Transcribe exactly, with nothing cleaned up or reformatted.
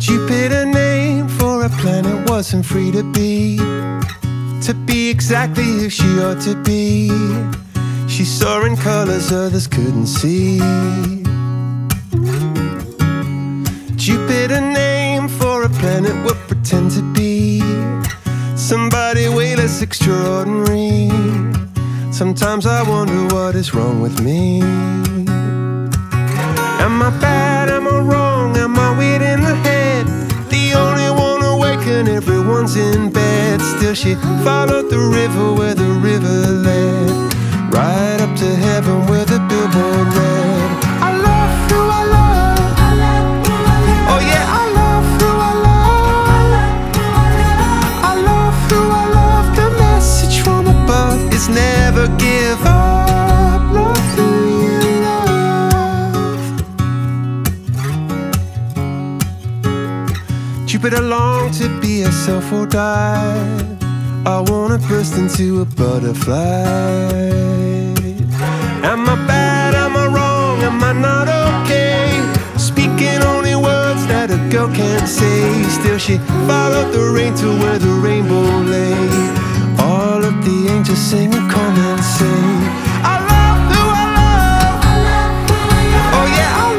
Jupiter named for a planet wasn't free to be, to be exactly who she ought to be. She saw in colors others couldn't see. Jupiter named for a planet would pretend to be somebody way less extraordinary. Sometimes I wonder what is wrong with me. Am I bad? Am I wrong? Am I weird in the head? The only one awake and everyone's in bed. Still she followed the river where the river led, right up to heaven where the billboard read, I love who I love. Oh yeah, I love who I love. I love who I love. The message from above is never give up. Love who you love. Jupiter longed to be herself or die. I wanna burst into a butterfly. Am I bad? Am I wrong? Am I not okay? Speaking only words that a girl can't say. Still she followed the rain to where the rainbow lay. All of the angels sing and come and say, I love who I love. Oh yeah, I